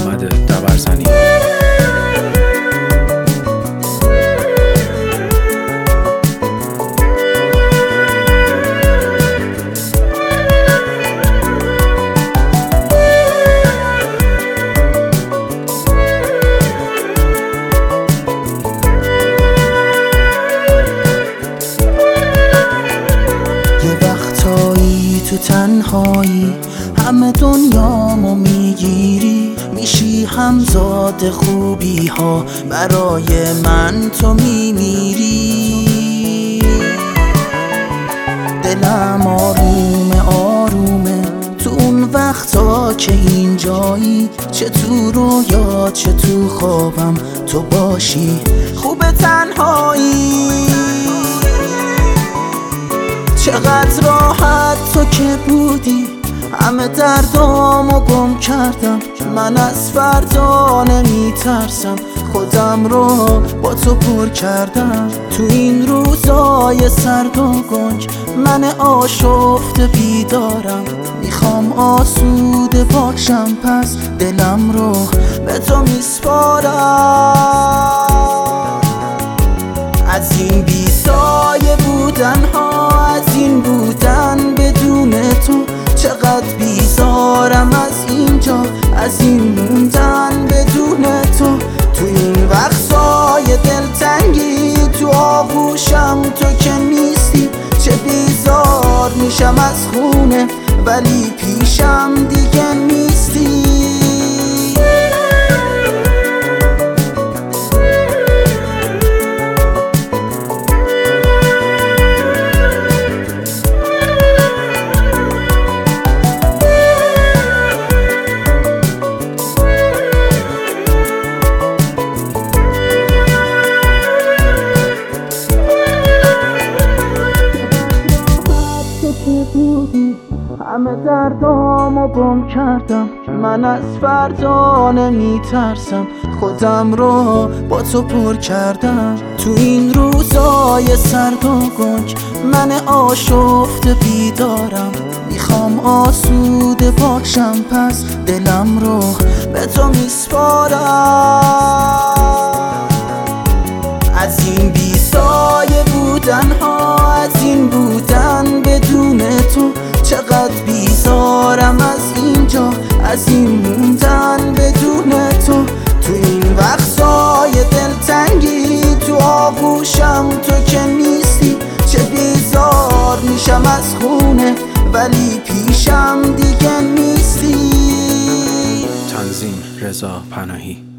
محمد دبرزنی. تو تنهایی همه دنیامو میگیری، میشی همزاد خوبی ها، برای من تو میمیری. دلم آرومه آرومه تو اون وقتا که اینجایی، چه تو رویا چه تو خوابم تو باشی. خوب تنهایی چقدر راحت تو که بودی، همه دردامو گم کردم. من از فردا نمیترسم، خودم رو با تو پر کردم. تو این روزای سرد و گنگ من آشفته بیدارم، میخوام آسوده باشم، پس دلم رو به تو میسپارم. از این بیسایه بودن ها، از این بودن بدون تو، چقدر بیزارم از اینجا، از این موندن بدون تو. تو این وقتای دلتنگی تو آغوشم تو که نیستی، چه بیزار میشم از خونه ولی پیشم دیگه نیستی. همه دردامو گم کردم، من از فردا نمیترسم، خودم رو با تو پر کردم. تو این روزای سرد و گنگ من آشفته بیدارم، میخوام آسوده باشم، پس دلم رو به تو میسپارم. از این بیسایه بودن ها، از این بودن بدون تو، چقدر بیزارم از اینجا، از این موندن بدون تو. تو این وقتای دلتنگی تو آغوشم تو که نیستی، چه بیزار میشم از خونه ولی پیشم دیگه نیستی. تنظیم رضا پناهی.